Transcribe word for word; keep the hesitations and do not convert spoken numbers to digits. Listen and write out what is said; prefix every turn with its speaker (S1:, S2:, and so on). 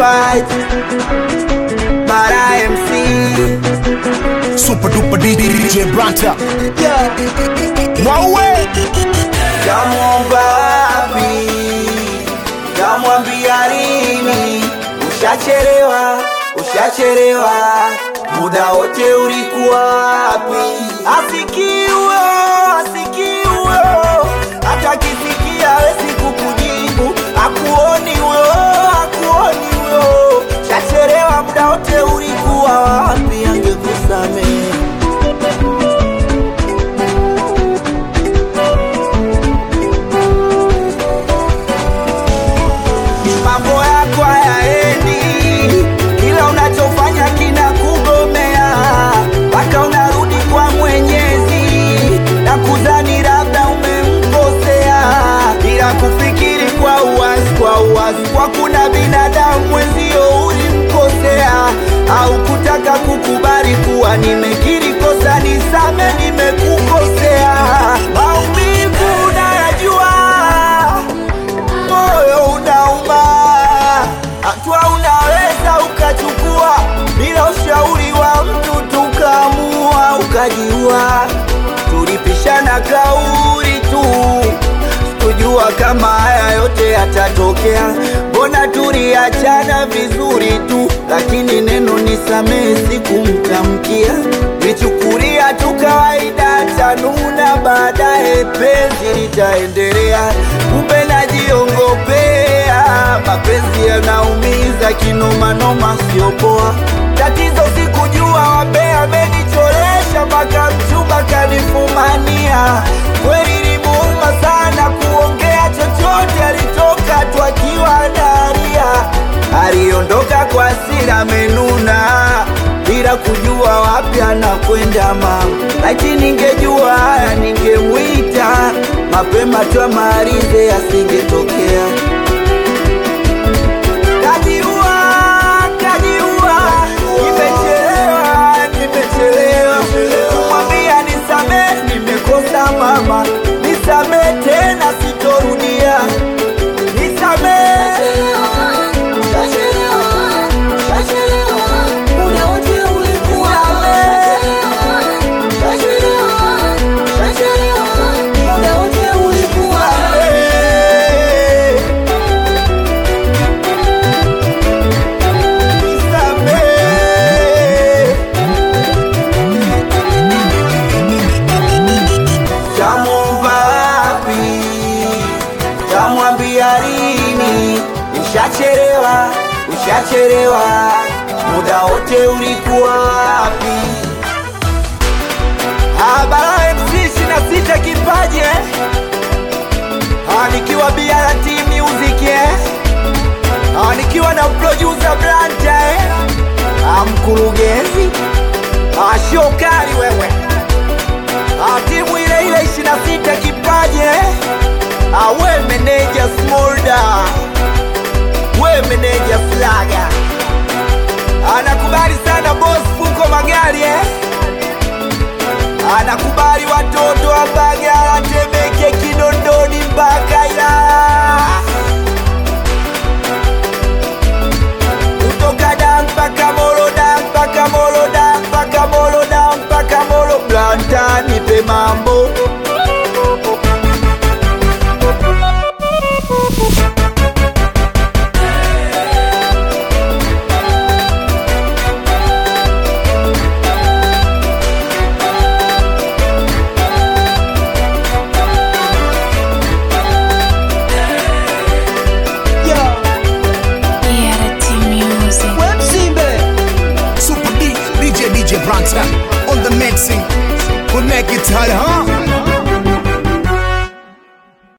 S1: fight. Bara M C
S2: Super duper D J Branta.
S1: yeah.
S2: Mwawe
S1: Kamwomba wapi, kamwambia lini? Ushachelewa, ushachelewa, muda wote ulikuwa wapi? Asikiwe, asikiwe, hata kisikia hawezi kukujibu. Akuoni wewe, akuoni wewe, ushachelewa, muda wote ulikuwa wapi? Angekusamehe. Mambo yako hayaendi, kila unachofanya kina kugomea, mpaka unarudi kwa Mwenyezi na kudhani labda umemkosea, bila kufikiri kwa uwazi, kwa uwazi kwa kuna binadamu mwenzio ulimkosea, au kutaka kukubali kuwa nimekiri kosa, nisame nimekukosea. Maumivu unayajua, moyo unauma, hatua unaweza ukachukua bila ushauri wa mtu, tukaamua ukajiua. Tulipishana kauli tu, sikujua kama haya yote yatatokea. Mbona tuliachana vizuri tu, lakini neno nisamehe sikumtamkia. Nichukulia tu kawaida, tanuna baadaye penzi litaendelea. Kumbe najiongopea, mapenzi yanaumiza kinoma noma, sio poa. Tatizo sikujua wabea amenicholesha, mpaka mchumba kanifumania. Kweli ilimuuma sana kuongea chochote, alitoka tu akiwa analia. Aliondoka kwa hasira amenuna, bila kujua wapi anakwenda mama. Laiti ningejua haya ningemwita mapema tu amalize, asingetokea. Kajiua, kajiua, nimechelewa, nimechelewa kumwambia nisamehe, nimekosa mama, nisamehe tena sitorudia, nisamehe. Kamwambia lini? Ushachelewa, ushachelewa, muda wote ulikuwa wapi? Bara M C ishirini na sita kipaji eh? Nikiwa B R T Music eh? Nikiwa na producer Branta eh? Mkurugenzi shokari wewe, timu ile ile ishirini na sita kipaji eh? We meneja Smolda, we meneja Flaga, anakubali sana boss Fuko Magari eh? Anakubali watoto wa Mbagala, Temeke, Kinondoni mpaka Ilala, kutoka Dar mpaka Molo, Dar mpaka Molo, Dar mpaka Molo, Dar mpaka Molo. Branta nipe mambo.
S2: Super D J D J Branta on the mixing. We'll make it hard, huh?